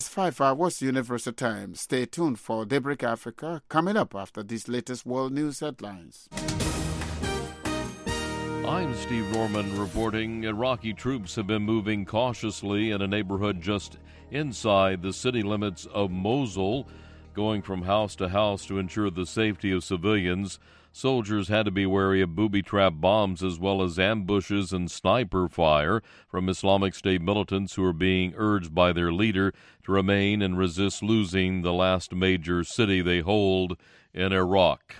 It's 5 hours Universal Time. Stay tuned for Daybreak Africa coming up after these latest world news headlines. I'm Steve Norman reporting. Iraqi troops have been moving cautiously in a neighborhood just inside the city limits of Mosul, going from house to house to ensure the safety of civilians. Soldiers had to be wary of booby-trap bombs as well as ambushes and sniper fire from Islamic State militants who are being urged by their leader to remain and resist losing the last major city they hold in Iraq.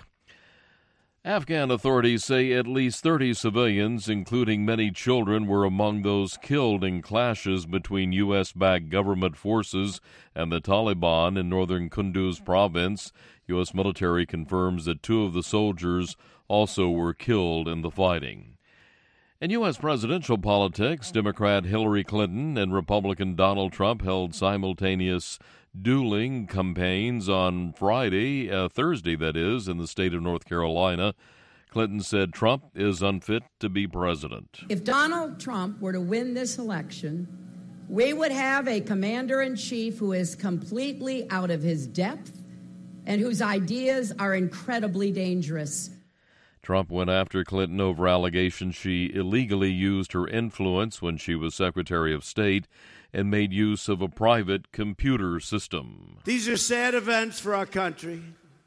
Afghan authorities say at least 30 civilians, including many children, were among those killed in clashes between U.S.-backed government forces and the Taliban in northern Kunduz province. U.S. military confirms that 2 of the soldiers also were killed in the fighting. In U.S. presidential politics, Democrat Hillary Clinton and Republican Donald Trump held simultaneous dueling campaigns on Thursday, that is, in the state of North Carolina. Clinton said Trump is unfit to be president. If Donald Trump were to win this election, we would have a commander-in-chief who is completely out of his depth and whose ideas are incredibly dangerous. Trump went after Clinton over allegations she illegally used her influence when she was Secretary of State and made use of a private computer system. These are sad events for our country.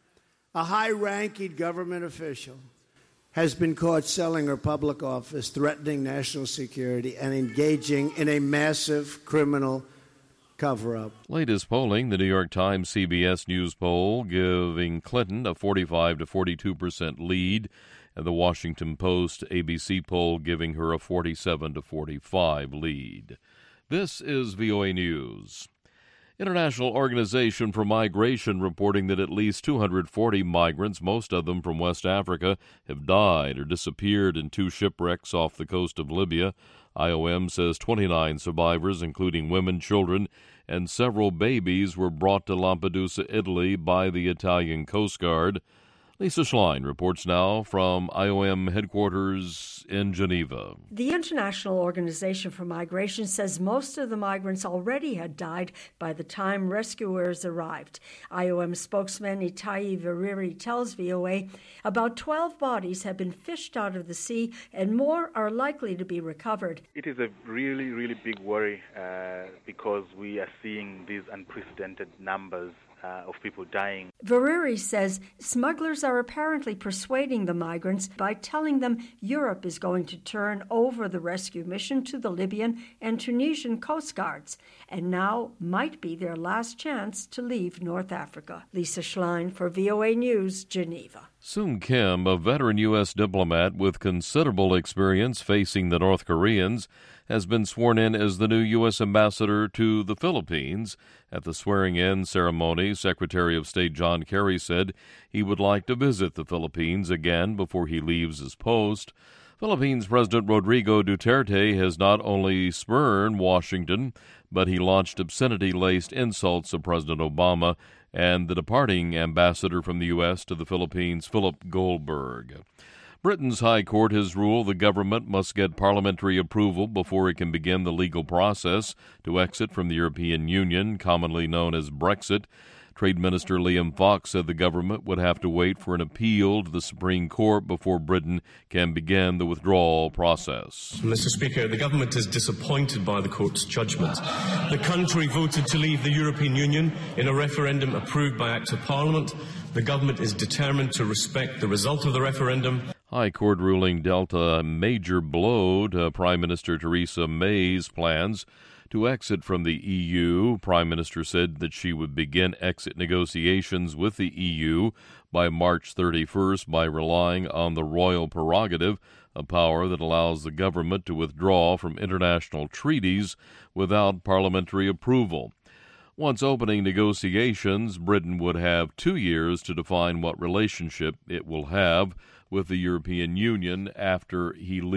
A high-ranking government official has been caught selling her public office, threatening national security, and engaging in a massive criminal cover-up. Latest polling, the New York Times CBS News poll, giving Clinton a 45 to 42% lead, and the Washington Post ABC poll giving her a 47 to 45 lead. This is VOA News. International Organization for Migration reporting that at least 240 migrants, most of them from West Africa, have died or disappeared in 2 shipwrecks off the coast of Libya. IOM says 29 survivors, including women, children, and several babies, were brought to Lampedusa, Italy, by the Italian Coast Guard. Lisa Schlein reports now from IOM headquarters in Geneva. The International Organization for Migration says most of the migrants already had died by the time rescuers arrived. IOM spokesman Itai Veriri tells VOA about 12 bodies have been fished out of the sea and more are likely to be recovered. It is a really, really big worry because we are seeing these unprecedented numbers of people dying. Veriri says smugglers are apparently persuading the migrants by telling them Europe is going to turn over the rescue mission to the Libyan and Tunisian coast guards, and now might be their last chance to leave North Africa. Lisa Schlein for VOA News, Geneva. Sung Kim, a veteran U.S. diplomat with considerable experience facing the North Koreans, has been sworn in as the new U.S. ambassador to the Philippines. At the swearing-in ceremony, Secretary of State John Kerry said he would like to visit the Philippines again before he leaves his post. Philippines President Rodrigo Duterte has not only spurned Washington, but he launched obscenity-laced insults of President Obama and the departing ambassador from the U.S. to the Philippines, Philip Goldberg. Britain's High Court has ruled the government must get parliamentary approval before it can begin the legal process to exit from the European Union, commonly known as Brexit. Trade Minister Liam Fox said the government would have to wait for an appeal to the Supreme Court before Britain can begin the withdrawal process. Mr. Speaker, the government is disappointed by the court's judgment. The country voted to leave the European Union in a referendum approved by Act of Parliament. The government is determined to respect the result of the referendum. High Court ruling dealt a major blow to Prime Minister Theresa May's plans to exit from the EU. Prime Minister said that she would begin exit negotiations with the EU by March 31st by relying on the royal prerogative, a power that allows the government to withdraw from international treaties without parliamentary approval. Once opening negotiations, Britain would have 2 years to define what relationship it will have with the European Union after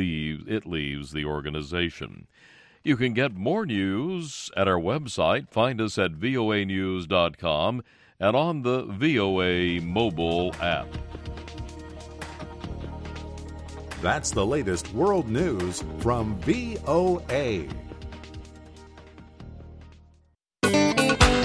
it leaves the organization. You can get more news at our website. Find us at voanews.com and on the VOA mobile app. That's the latest world news from VOA.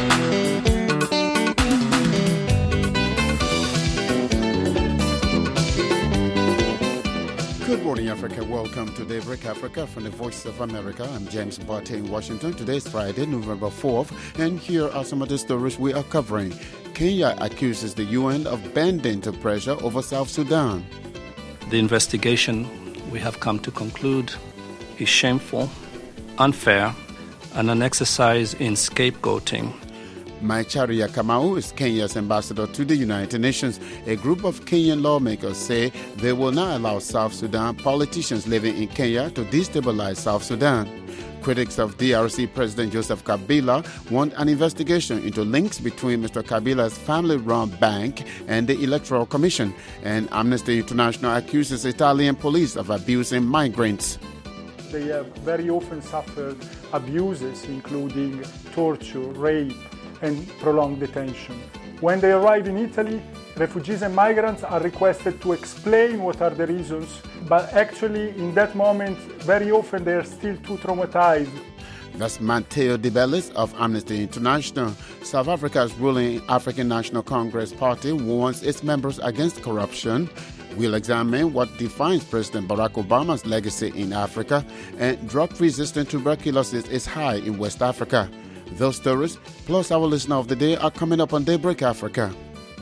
Africa. Welcome to Daybreak Africa from the Voice of America. I'm James Botte in Washington. Today is Friday, November 4th, and here are some of the stories we are covering. Kenya accuses the UN of bending to pressure over South Sudan. The investigation, we have come to conclude, is shameful, unfair, and an exercise in scapegoating. Macharia Kamau is Kenya's ambassador to the United Nations. A group of Kenyan lawmakers say they will not allow South Sudan politicians living in Kenya to destabilize South Sudan. Critics of DRC President Joseph Kabila want an investigation into links between Mr. Kabila's family-run bank and the Electoral Commission. And Amnesty International accuses Italian police of abusing migrants. They have very often suffered abuses, including torture, rape, and prolonged detention. When they arrive in Italy, refugees and migrants are requested to explain what are the reasons, but actually in that moment, very often they are still too traumatized. That's Matteo De Bellis of Amnesty International. South Africa's ruling African National Congress Party warns its members against corruption. We'll examine what defines President Barack Obama's legacy in Africa, and drug-resistant tuberculosis is high in West Africa. Those stories, plus our listener of the day, are coming up on Daybreak Africa.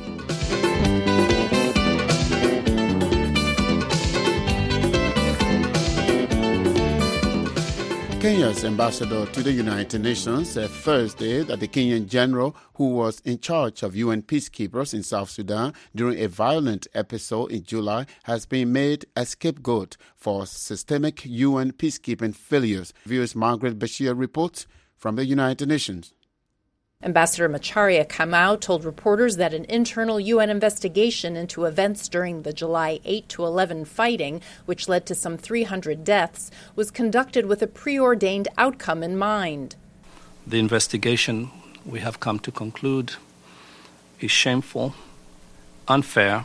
Kenya's ambassador to the United Nations said Thursday that the Kenyan general who was in charge of UN peacekeepers in South Sudan during a violent episode in July has been made a scapegoat for systemic UN peacekeeping failures. Viewers Margaret Bashir reports from the United Nations. Ambassador Macharia Kamau told reporters that an internal UN investigation into events during the July 8 to 11 fighting, which led to some 300 deaths, was conducted with a preordained outcome in mind. The investigation, we have come to conclude, is shameful, unfair,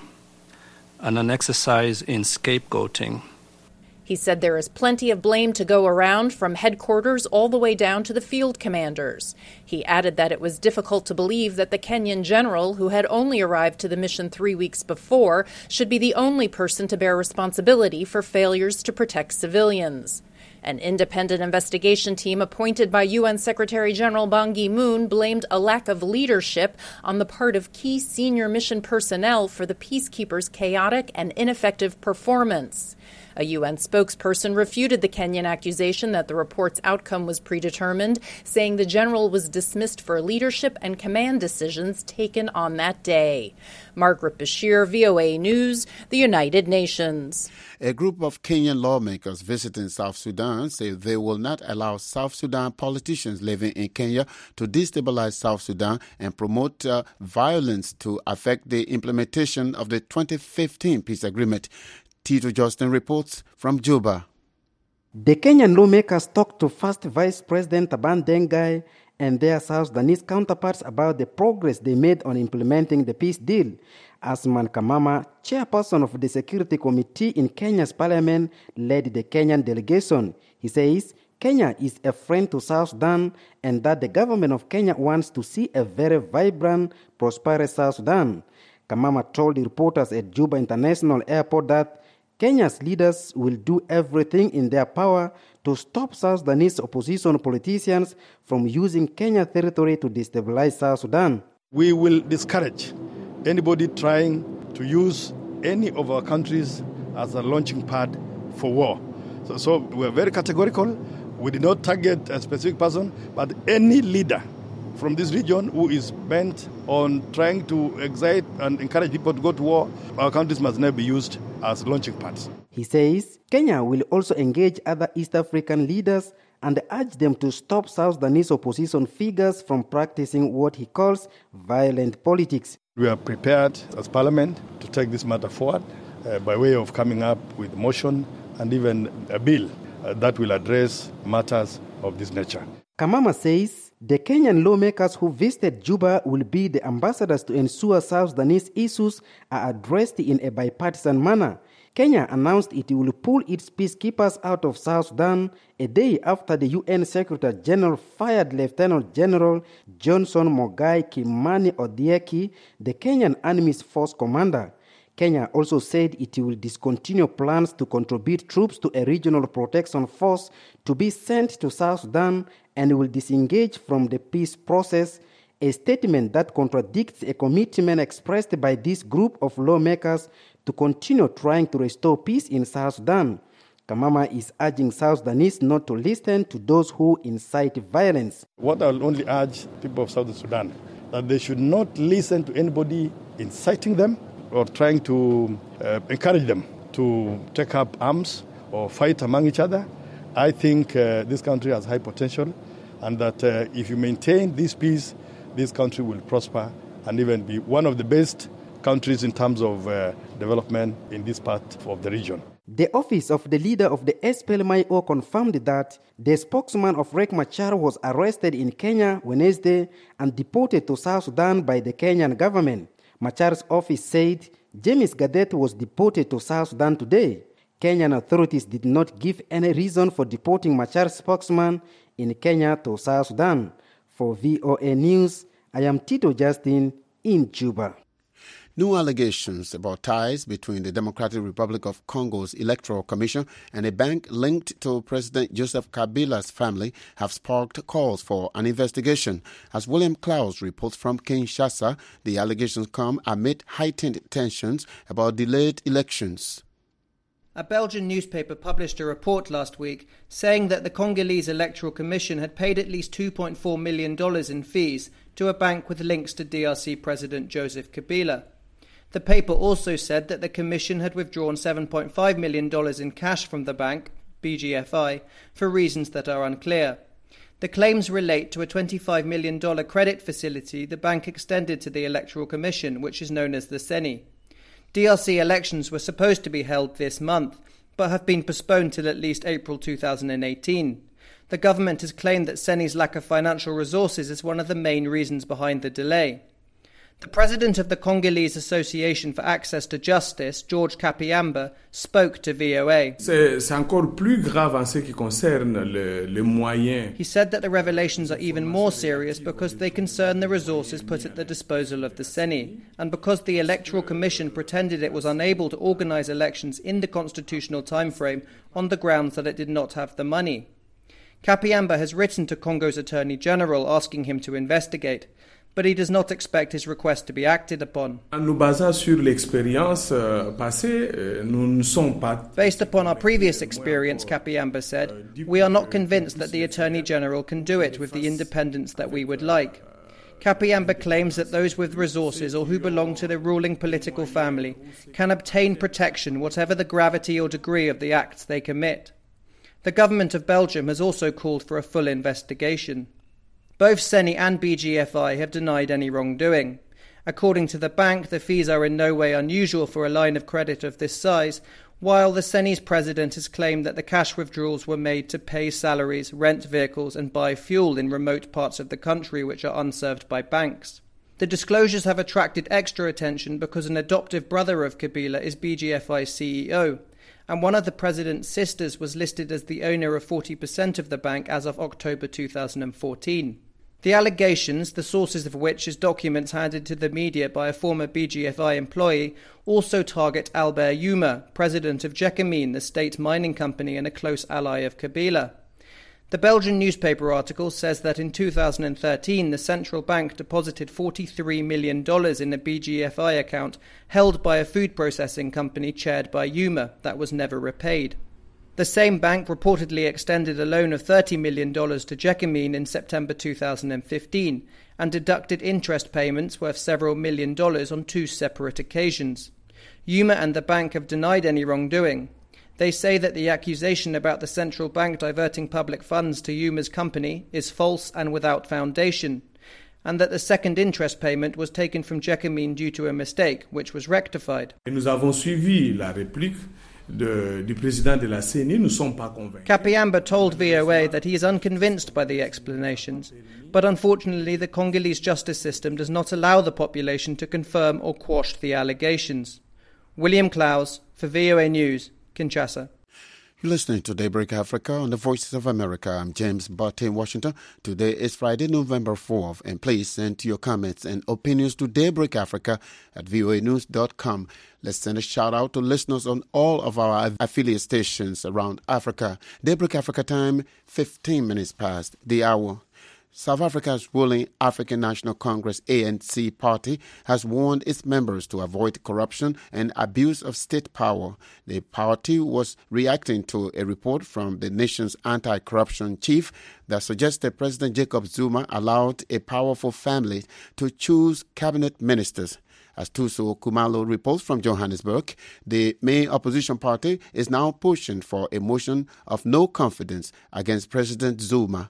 and an exercise in scapegoating. He said there is plenty of blame to go around, from headquarters all the way down to the field commanders. He added that it was difficult to believe that the Kenyan general, who had only arrived to the mission 3 weeks before, should be the only person to bear responsibility for failures to protect civilians. An independent investigation team appointed by UN Secretary General Ban Ki-moon blamed a lack of leadership on the part of key senior mission personnel for the peacekeepers' chaotic and ineffective performance. A UN spokesperson refuted the Kenyan accusation that the report's outcome was predetermined, saying the general was dismissed for leadership and command decisions taken on that day. Margaret Bashir, VOA News, the United Nations. A group of Kenyan lawmakers visiting South Sudan say they will not allow South Sudan politicians living in Kenya to destabilize South Sudan and promote violence to affect the implementation of the 2015 peace agreement. Tito Justin reports from Juba. The Kenyan lawmakers talked to First Vice President Taban Dengai and their South Sudanese counterparts about the progress they made on implementing the peace deal. Asman Kamama, chairperson of the Security Committee in Kenya's parliament, led the Kenyan delegation. He says Kenya is a friend to South Sudan and that the government of Kenya wants to see a very vibrant, prosperous South Sudan. Kamama told the reporters at Juba International Airport that Kenya's leaders will do everything in their power to stop South Sudanese opposition politicians from using Kenya territory to destabilize South Sudan. We will discourage anybody trying to use any of our countries as a launching pad for war. So we are very categorical. We did not target a specific person, but any leader from this region who is bent on trying to excite and encourage people to go to war, our countries must never be used as launching pads. He says Kenya will also engage other East African leaders and urge them to stop South Sudanese opposition figures from practicing what he calls violent politics. We are prepared as Parliament to take this matter forward by way of coming up with a motion and even a bill that will address matters of this nature. Kamama says the Kenyan lawmakers who visited Juba will be the ambassadors to ensure South Sudanese issues are addressed in a bipartisan manner. Kenya announced it will pull its peacekeepers out of South Sudan a day after the UN Secretary General fired Lieutenant General Johnson Mogai Kimani Odieki, the Kenyan Army's force commander. Kenya also said it will discontinue plans to contribute troops to a regional protection force to be sent to South Sudan and will disengage from the peace process, a statement that contradicts a commitment expressed by this group of lawmakers to continue trying to restore peace in South Sudan. Kamama is urging South Sudanese not to listen to those who incite violence. What I'll only urge people of South Sudan, that they should not listen to anybody inciting them or trying to encourage them to take up arms or fight among each other. I think this country has high potential, and that if you maintain this peace, this country will prosper and even be one of the best countries in terms of development in this part of the region. The office of the leader of the SPLM-IO confirmed that the spokesman of Riek Machar was arrested in Kenya Wednesday and deported to South Sudan by the Kenyan government. Machar's office said James Gadet was deported to South Sudan today. Kenyan authorities did not give any reason for deporting Machar's spokesman in Kenya to South Sudan. For VOA News, I am Tito Justin in Juba. New allegations about ties between the Democratic Republic of Congo's Electoral Commission and a bank linked to President Joseph Kabila's family have sparked calls for an investigation. As William Klaus reports from Kinshasa, the allegations come amid heightened tensions about delayed elections. A Belgian newspaper published a report last week saying that the Congolese Electoral Commission had paid at least $2.4 million in fees to a bank with links to DRC President Joseph Kabila. The paper also said that the Commission had withdrawn $7.5 million in cash from the bank, BGFI, for reasons that are unclear. The claims relate to a $25 million credit facility the bank extended to the Electoral Commission, which is known as the CENI. DRC elections were supposed to be held this month, but have been postponed till at least April 2018. The government has claimed that CENI's lack of financial resources is one of the main reasons behind the delay. The president of the Congolese Association for Access to Justice, George Kapiamba, spoke to VOA. C'est encore plus grave en ce qui concerne les moyens. He said that the revelations are even more serious because they concern the resources put at the disposal of the CENI, and because the Electoral Commission pretended it was unable to organize elections in the constitutional timeframe on the grounds that it did not have the money. Kapiamba has written to Congo's Attorney General asking him to investigate, but he does not expect his request to be acted upon. Based upon our previous experience, Kapiamba said, we are not convinced that the Attorney General can do it with the independence that we would like. Kapiamba claims that those with resources or who belong to the ruling political family can obtain protection whatever the gravity or degree of the acts they commit. The government of Belgium has also called for a full investigation. Both CENI and BGFI have denied any wrongdoing. According to the bank, the fees are in no way unusual for a line of credit of this size, while the CENI's president has claimed that the cash withdrawals were made to pay salaries, rent vehicles and buy fuel in remote parts of the country which are unserved by banks. The disclosures have attracted extra attention because an adoptive brother of Kabila is BGFI's CEO, and one of the president's sisters was listed as the owner of 40% of the bank as of October 2014. The allegations, the sources of which is documents handed to the media by a former BGFI employee, also target Albert Yuma, president of Gécamines, the state mining company and a close ally of Kabila. The Belgian newspaper article says that in 2013 the central bank deposited $43 million in a BGFI account held by a food processing company chaired by Yuma that was never repaid. The same bank reportedly extended a loan of $30 million to Gécamines in September 2015 and deducted interest payments worth several $1 million on two separate occasions. Yuma and the bank have denied any wrongdoing. They say that the accusation about the central bank diverting public funds to Yuma's company is false and without foundation, and that the second interest payment was taken from Gécamines due to a mistake, which was rectified. Nous avons suivi la réplique du président de la CENI. Nous sommes pas convaincus. Kapiamba told VOA that he is unconvinced by the explanations, but unfortunately the Congolese justice system does not allow the population to confirm or quash the allegations. William Klaus for VOA News, Kinshasa. You're listening to Daybreak Africa on the Voices of America. I'm James Butte in Washington. Today is Friday, November 4th, and please send your comments and opinions to Daybreak Africa at voanews.com. Let's send a shout-out to listeners on all of our affiliate stations around Africa. Daybreak Africa time, 15 minutes past the hour. South Africa's ruling African National Congress ANC party has warned its members to avoid corruption and abuse of state power. The party was reacting to a report from the nation's anti-corruption chief that suggested President Jacob Zuma allowed a powerful family to choose cabinet ministers. As Tuso Kumalo reports from Johannesburg, the main opposition party is now pushing for a motion of no confidence against President Zuma.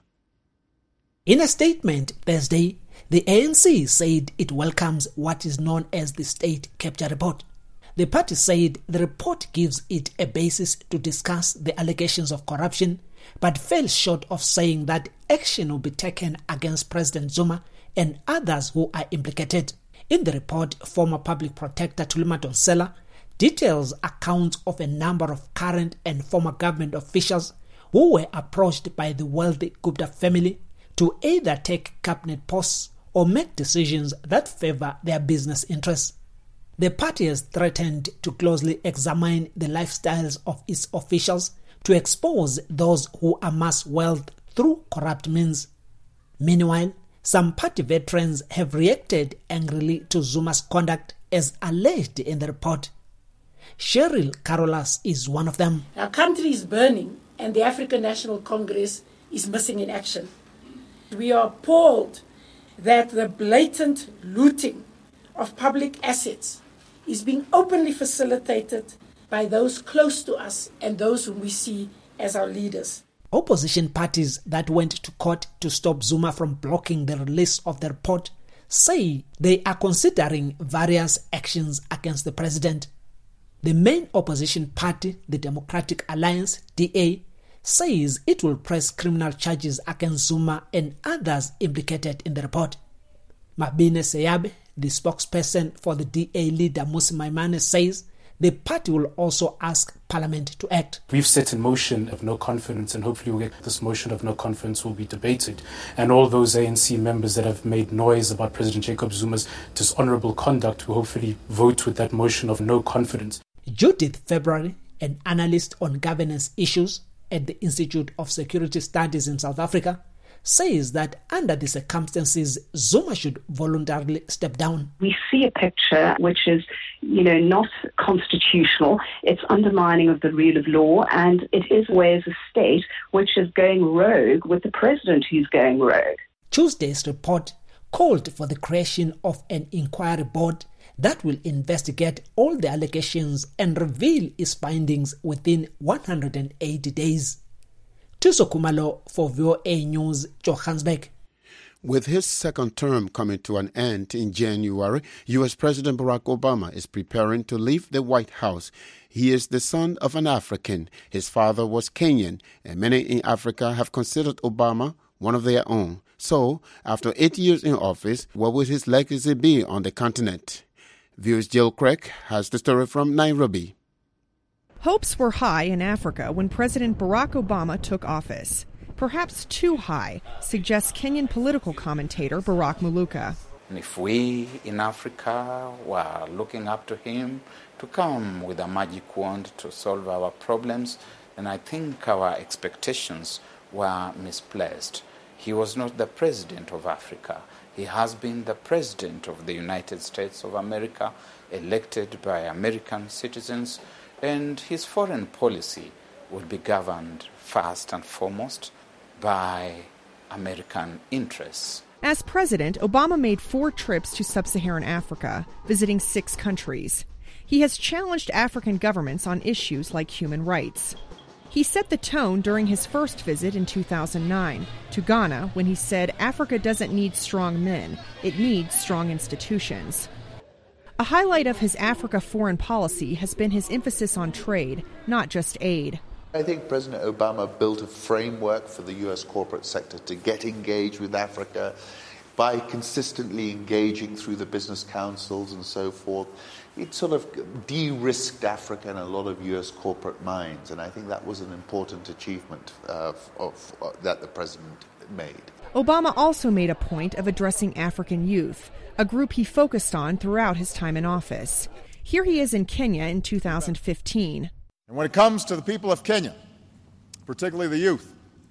In a statement Thursday, the ANC said it welcomes what is known as the State Capture Report. The party said the report gives it a basis to discuss the allegations of corruption, but fell short of saying that action will be taken against President Zuma and others who are implicated. In the report, former public protector Thuli Madonsela details accounts of a number of current and former government officials who were approached by the wealthy Gupta family to either take cabinet posts or make decisions that favor their business interests. The party has threatened to closely examine the lifestyles of its officials to expose those who amass wealth through corrupt means. Meanwhile, some party veterans have reacted angrily to Zuma's conduct as alleged in the report. Cheryl Carolas is one of them. Our country is burning and the African National Congress is missing in action. We are appalled that the blatant looting of public assets is being openly facilitated by those close to us and those whom we see as our leaders. Opposition parties that went to court to stop Zuma from blocking the release of the report say they are considering various actions against the president. The main opposition party, the Democratic Alliance, DA, says it will press criminal charges against Zuma and others implicated in the report. Mabine Seyabe, the spokesperson for the DA leader Mmusi Maimane, says the party will also ask Parliament to act. We've set in motion of no confidence, and hopefully we'll get this motion of no confidence will be debated. And all those ANC members that have made noise about President Jacob Zuma's dishonorable conduct will hopefully vote with that motion of no confidence. Judith February, an analyst on governance issues at the Institute of Security Studies in South Africa, says that under the circumstances, Zuma should voluntarily step down. We see a picture which is, not constitutional. It's undermining of the rule of law, and it is way as a state which is going rogue with the president who's going rogue. Tuesday's report called for the creation of an inquiry board that will investigate all the allegations and reveal its findings within 180 days. Tuso Kumalo for VOA News, Johannesburg. With his second term coming to an end in January, U.S. President Barack Obama is preparing to leave the White House. He is the son of an African. His father was Kenyan, and many in Africa have considered Obama one of their own. So, after 8 years in office, what will his legacy be on the continent? Viewers Jill Craig has the story from Nairobi. Hopes were high in Africa when President Barack Obama took office. Perhaps too high, suggests Kenyan political commentator Barack Muluka. If we in Africa were looking up to him to come with a magic wand to solve our problems, then I think our expectations were misplaced. He was not the president of Africa. He has been the president of the United States of America, elected by American citizens, and his foreign policy would be governed first and foremost by American interests. As president, Obama made 4 trips to sub-Saharan Africa, visiting 6 countries. He has challenged African governments on issues like human rights. He set the tone during his first visit in 2009 to Ghana when he said Africa doesn't need strong men, it needs strong institutions. A highlight of his Africa foreign policy has been his emphasis on trade, not just aid. I think President Obama built a framework for the U.S. corporate sector to get engaged with Africa by consistently engaging through the business councils and so forth, it sort of de-risked Africa in a lot of US corporate minds. And I think that was an important achievement that the president made. Obama also made a point of addressing African youth, a group he focused on throughout his time in office. Here he is in Kenya in 2015. And when it comes to the people of Kenya, particularly the youth,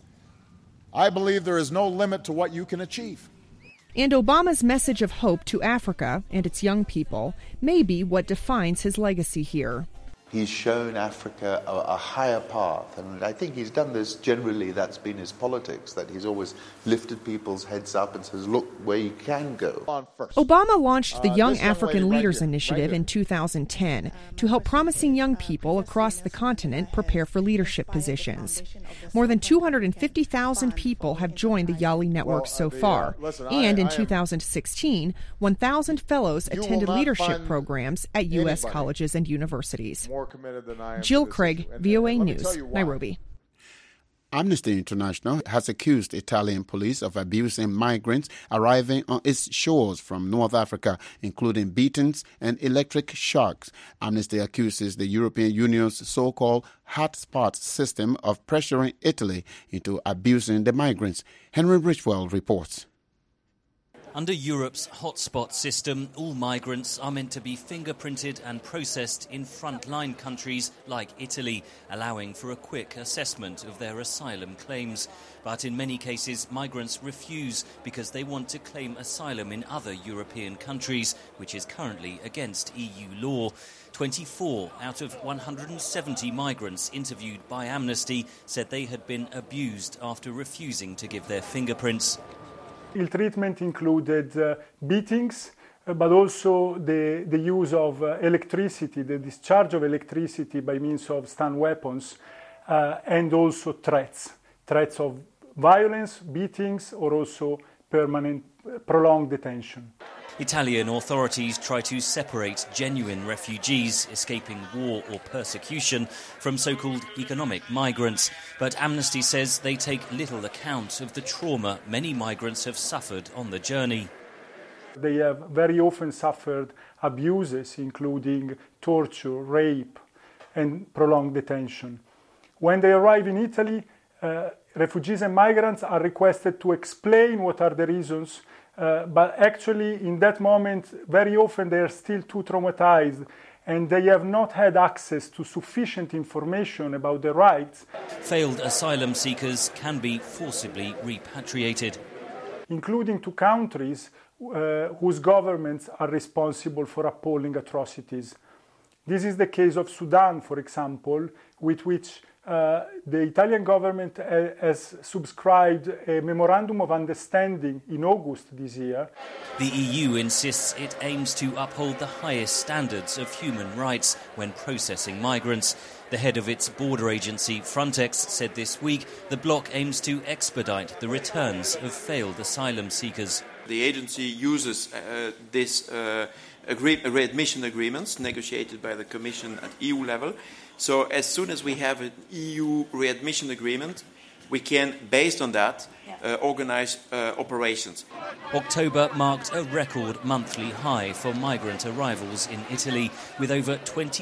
I believe there is no limit to what you can achieve. And Obama's message of hope to Africa and its young people may be what defines his legacy here. He's shown Africa a higher path, and I think he's done this generally. That's been his politics, that he's always lifted people's heads up and says, look where you can go. Obama launched the Young African Leaders Initiative in 2010 to help promising young people across the continent prepare for leadership positions. More than 250,000 people have joined the Yali network so far, and in 2016, 1,000 fellows attended leadership programs at U.S. colleges and universities. Jill Craig, VOA News, Nairobi. Amnesty International has accused Italian police of abusing migrants arriving on its shores from North Africa, including beatings and electric shocks. Amnesty accuses the European Union's so-called hotspot system of pressuring Italy into abusing the migrants. Henry Richwell reports. Under Europe's hotspot system, all migrants are meant to be fingerprinted and processed in frontline countries like Italy, allowing for a quick assessment of their asylum claims. But in many cases, migrants refuse because they want to claim asylum in other European countries, which is currently against EU law. 24 out of 170 migrants interviewed by Amnesty said they had been abused after refusing to give their fingerprints. Ill treatment included beatings, but also the use of electricity, the discharge of electricity by means of stun weapons, and also threats of violence, beatings, or also permanent, prolonged detention. Italian authorities try to separate genuine refugees escaping war or persecution from so-called economic migrants. But Amnesty says they take little account of the trauma many migrants have suffered on the journey. They have very often suffered abuses, including torture, rape, and prolonged detention. When they arrive in Italy, refugees and migrants are requested to explain what are the reasons. But actually, in that moment, very often they are still too traumatized and they have not had access to sufficient information about their rights. Failed asylum seekers can be forcibly repatriated, including to countries whose governments are responsible for appalling atrocities. This is the case of Sudan, for example, with which the Italian government has subscribed a memorandum of understanding in August this year. The EU insists it aims to uphold the highest standards of human rights when processing migrants. The head of its border agency, Frontex, said this week the bloc aims to expedite the returns of failed asylum seekers. The agency uses these readmission agreements negotiated by the Commission at EU level. So as soon as we have an EU readmission agreement, we can, based on that, organise operations. October marked a record monthly high for migrant arrivals in Italy, with over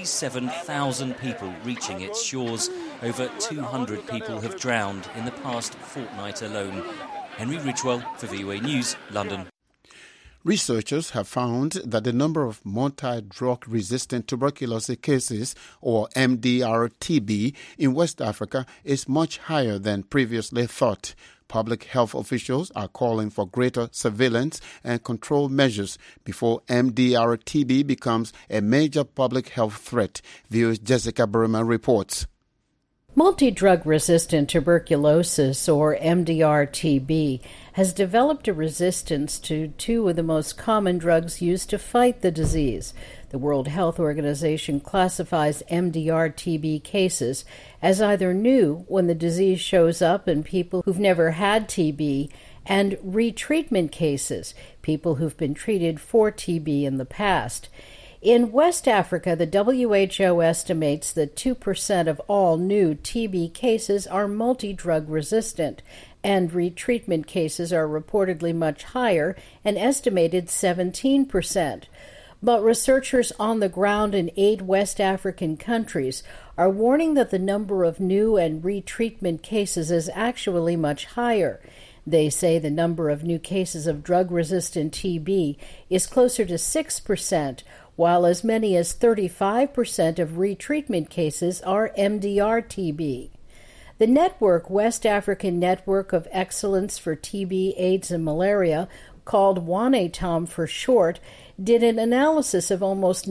27,000 people reaching its shores. Over 200 people have drowned in the past fortnight alone. Henry Richwell for VOA News, London. Researchers have found that the number of multi-drug-resistant tuberculosis cases, or MDR-TB, in West Africa is much higher than previously thought. Public health officials are calling for greater surveillance and control measures before MDR-TB becomes a major public health threat. VOA's Jessica Burma reports. Multi-drug-resistant tuberculosis, or MDR-TB, has developed a resistance to two of the most common drugs used to fight the disease. The World Health Organization classifies MDR-TB cases as either new, when the disease shows up in people who've never had TB, and retreatment cases, people who've been treated for TB in the past. In West Africa, the WHO estimates that 2% of all new TB cases are multi-drug resistant, and retreatment cases are reportedly much higher, an estimated 17%. But researchers on the ground in 8 West African countries are warning that the number of new and retreatment cases is actually much higher. They say the number of new cases of drug-resistant TB is closer to 6%, while as many as 35% of retreatment cases are MDR-TB. The network, West African Network of Excellence for TB, AIDS, and Malaria, called WANETOM for short, did an analysis of almost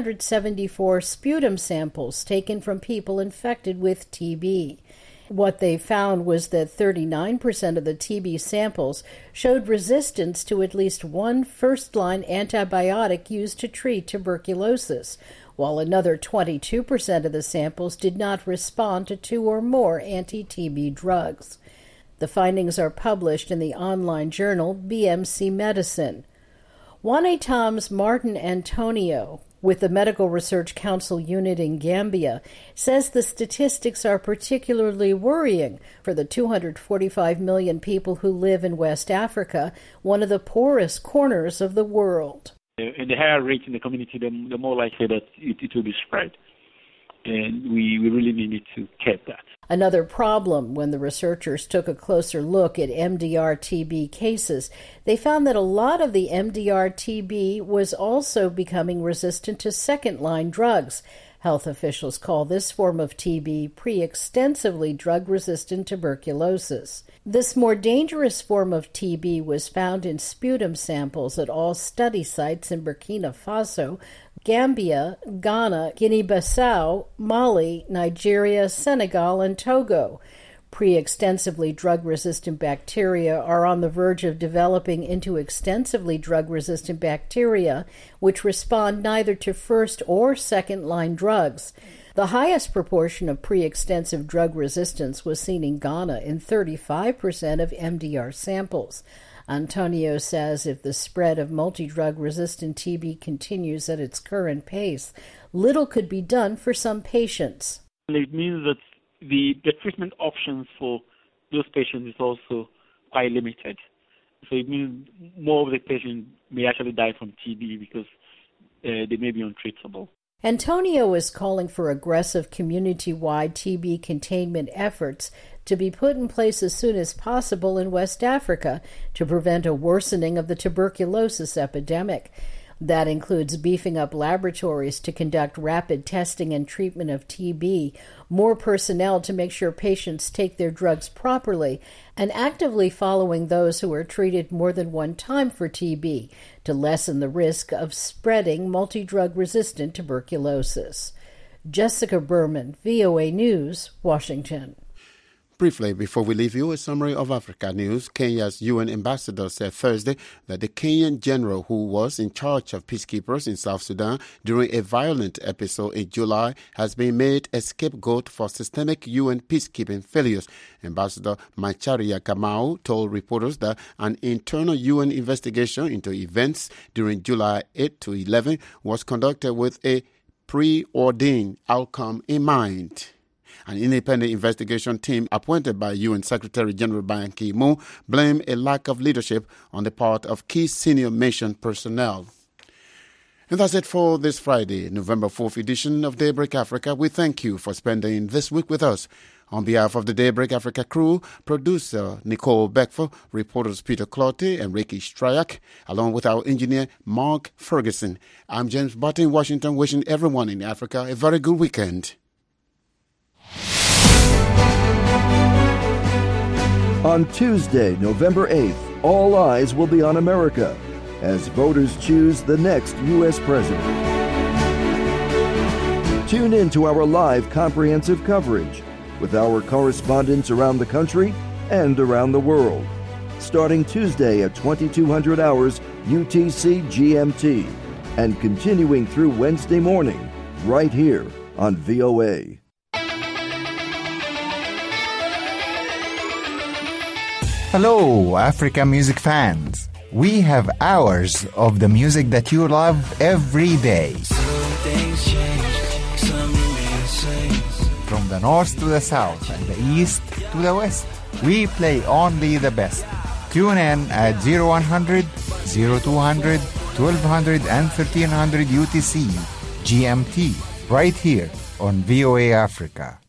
974 sputum samples taken from people infected with TB. What they found was that 39% of the TB samples showed resistance to at least one first-line antibiotic used to treat tuberculosis, while another 22% of the samples did not respond to 2 or more anti-TB drugs. The findings are published in the online journal BMC Medicine. WANETOM's Martin Antonio, with the Medical Research Council unit in Gambia, says the statistics are particularly worrying for the 245 million people who live in West Africa, one of the poorest corners of the world. And the higher rate in the community, the more likely that it will be spread. And we really need to cap that. Another problem, when the researchers took a closer look at MDR-TB cases, they found that a lot of the MDR-TB was also becoming resistant to second-line drugs. Health officials call this form of TB pre-extensively drug-resistant tuberculosis. This more dangerous form of TB was found in sputum samples at all study sites in Burkina Faso, Gambia, Ghana, Guinea-Bissau, Mali, Nigeria, Senegal, and Togo. Pre-extensively drug-resistant bacteria are on the verge of developing into extensively drug-resistant bacteria, which respond neither to first or second-line drugs. The highest proportion of pre-extensive drug resistance was seen in Ghana in 35% of MDR samples. Antonio says if the spread of multi-drug-resistant TB continues at its current pace, little could be done for some patients. It means that the treatment options for those patients is also quite limited. So it means more of the patients may actually die from TB because they may be untreatable. Antonio is calling for aggressive community-wide TB containment efforts to be put in place as soon as possible in West Africa to prevent a worsening of the tuberculosis epidemic. That includes beefing up laboratories to conduct rapid testing and treatment of TB, more personnel to make sure patients take their drugs properly, and actively following those who are treated more than one time for TB to lessen the risk of spreading multi-drug-resistant tuberculosis. Jessica Berman, VOA News, Washington. Briefly, before we leave you, a summary of Africa news. Kenya's UN ambassador said Thursday that the Kenyan general who was in charge of peacekeepers in South Sudan during a violent episode in July has been made a scapegoat for systemic UN peacekeeping failures. Ambassador Macharia Kamau told reporters that an internal UN investigation into events during July 8 to 11 was conducted with a preordained outcome in mind. An independent investigation team appointed by UN Secretary-General Ban Ki-moon blamed a lack of leadership on the part of key senior mission personnel. And that's it for this Friday, November 4th edition of Daybreak Africa. We thank you for spending this week with us. On behalf of the Daybreak Africa crew, producer Nicole Beckford, reporters Peter Clottey and Ricky Stryak, along with our engineer Mark Ferguson, I'm James Barton in Washington, wishing everyone in Africa a very good weekend. On Tuesday, November 8th, all eyes will be on America as voters choose the next U.S. president. Tune in to our live comprehensive coverage with our correspondents around the country and around the world, starting Tuesday at 2200 hours UTC GMT and continuing through Wednesday morning right here on VOA. Hello, Africa music fans. We have hours of the music that you love every day. the north to the south and the east to the west. We play only the best. Tune in at 0100, 0200, 1200 and 1300 UTC GMT right here on VOA Africa.